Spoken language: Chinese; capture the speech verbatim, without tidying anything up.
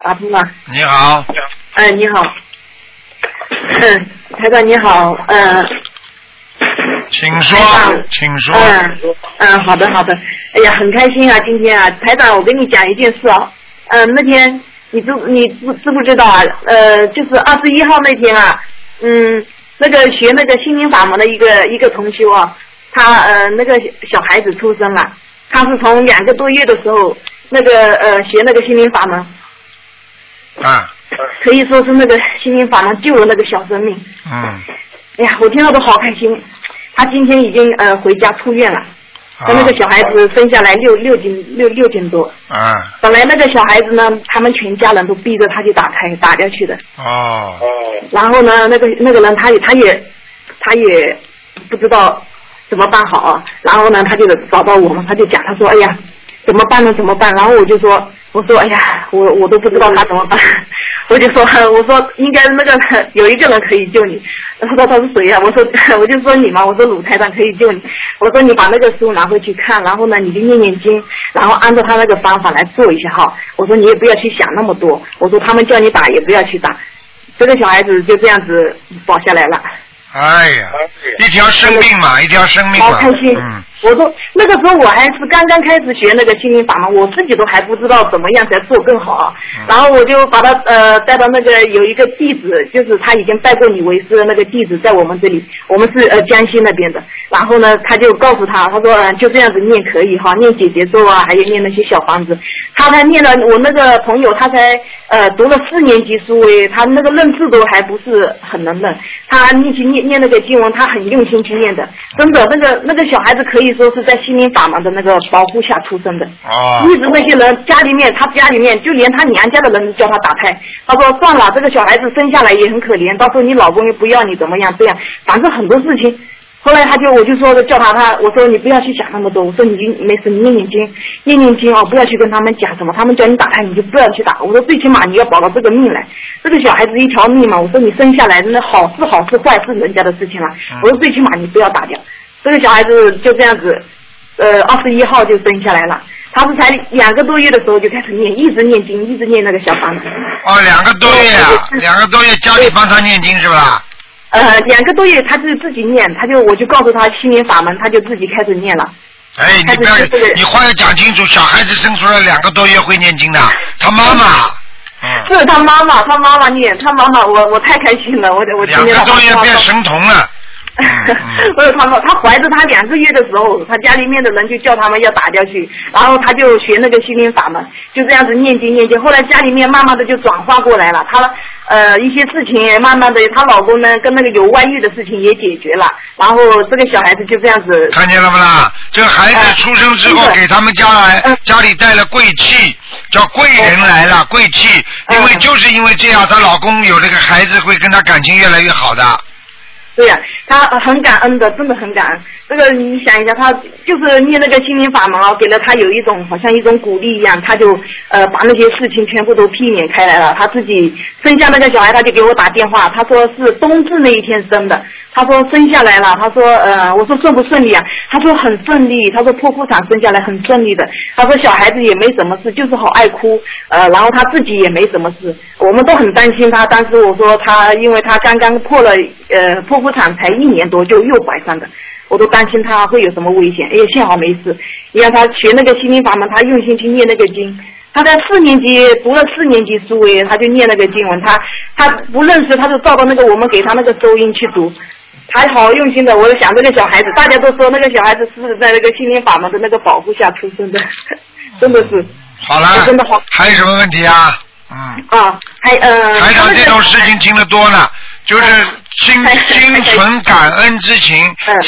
打通了。 你好。 嗯、呃，你好。嗯，台长你好，嗯、呃。 请说，请说。 嗯嗯，好的好的。哎呀，很开心啊，今天啊，台长，我跟你讲一件事啊。嗯、呃，那天你知你知知不知道啊？呃，就是二十一号那天啊，嗯，那个学那个心灵法门的一个一个同修啊，他呃那个小孩子出生了，他是从两个多月的时候那个呃学那个心灵法门。 啊。 可以说是那个心灵法门救了那个小生命。 嗯。 哎呀，我听到都好开心。他今天已经呃回家出院了。他那个小孩子生下来六六斤六六斤多。 啊。 本来那个小孩子呢，他们全家人都逼着他去打胎打掉去的。 哦。 然后呢，那个那个人他也他也他也不知道怎么办好啊。然后呢，他就找到我们，他就讲，他说：“哎呀，怎么办呢？怎么办？”然后我就说：“我说，哎呀，我我都不知道他怎么办。”我就说，我说应该那个有一个人可以救你。他说他是谁呀、啊？我说我就说你嘛，我说鲁台长可以救你。我说你把那个书拿回去看，然后呢你就念念经，然后按照他那个方法来做一下哈。我说你也不要去想那么多。我说他们叫你打也不要去打。这个小孩子就这样子保下来了。 哎呀，一条生命嘛，一条生命嘛。 好开心。嗯。我说那个时候我还是刚刚开始学那个心灵法门，我自己都还不知道怎么样才做更好啊。嗯、然后我就把他呃带到那个有一个弟子，就是他已经拜过你为师的那个弟子，在我们这里，我们是呃江西那边的。然后呢，他就告诉他，他说、呃、就这样子念可以哈，念姐姐咒啊，还有念那些小房子。他才念了，我那个朋友他才呃读了四年级书诶，他那个认字都还不是很能认，他念去念念那个经文，他很用心去念的，真的那个那个小孩子可以说是在心灵法门的那个保护下出生的。 哦。 一直那些人家里面，他家里面就连他娘家的人都叫他打胎。他说算了，这个小孩子生下来也很可怜，到时候你老公又不要你怎么样这样，反正很多事情。后来他就我就说叫他他我说你不要去想那么多，我说你没事你念念经念念经哦，不要去跟他们讲什么，他们叫你打胎你就不要去打。我说最起码你要保到这个命来，这个小孩子一条命嘛，我说你生下来那好是好是坏是人家的事情了，我说最起码你不要打掉。这个小孩子就这样子，呃，二十一号就生下来了。他是才两个多月的时候就开始念，一直念经，一直念那个小房子。 哦，两个多月啊，两个多月家里帮他念经是吧？ 呃，两个多月他就自己念，他就我就告诉他心灵法门，他就自己开始念了。 哎，你不要，你话要讲清楚，小孩子生出来两个多月会念经的，他妈妈。嗯。是他妈妈，他妈妈念，他妈妈，我我太开心了，我我两个多月变神童了。 不是他们，他怀着他两个月的时候，他家里面的人就叫他们要打掉去，然后他就学那个心灵法门，就这样子念经念经。后来家里面慢慢的就转化过来了，他呃一些事情慢慢的，她老公呢跟那个有外遇的事情也解决了，然后这个小孩子就这样子。 看见了不啦？这个孩子出生之后，给他们家来、呃、家里带了贵气，叫贵人来了，贵气，因为就是因为这样，她老公有这个孩子会跟她感情越来越好的。 对呀、啊，他很感恩的，真的很感恩。这个你想一下，他就是念那个心灵法门啊，给了他有一种好像一种鼓励一样，他就呃把那些事情全部都避免开来了。他自己生下那个小孩，他就给我打电话，他说是冬至那一天生的。他说生下来了，他说呃，我说顺不顺利啊？他说很顺利，他说剖腹产生下来很顺利的。他说小孩子也没什么事，就是好爱哭，呃，然后他自己也没什么事。我们都很担心他，但是我说他，因为他刚刚破了呃剖腹产才一年多就又怀上的，我都担心他会有什么危险。哎，幸好没事。你让他学那个心灵法门，他用心去念那个经。他在四年级读了四年级书诶，他就念那个经文，他他不认识，他就照到那个我们给他那个收音去读。还好用心的，我想这个小孩子，大家都说那个小孩子是在那个心灵法门的那个保护下出生的，真的是。 好了， 真的好。 还有什么问题啊？嗯。 啊，还呃。 台长这种事情听得多了，就是心心存感恩之情，